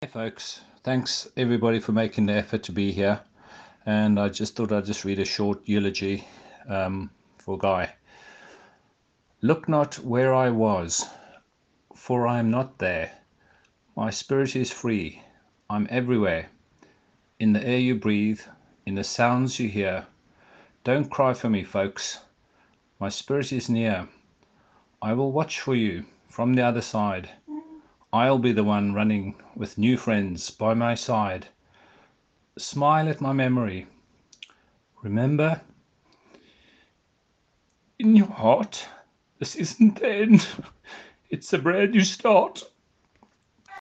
Hey folks, thanks everybody for making the effort to be here. And I just thought I'd just read a short eulogy for Guy. Look not where I was, for I am not there. My spirit is free. I'm everywhere. In the air you breathe, in the sounds you hear. Don't cry for me, folks. My spirit is near. I will watch for you from the other side. I'll be the one running with new friends by my side. Smile at my memory. Remember, in your heart, this isn't the end. It's a brand new start.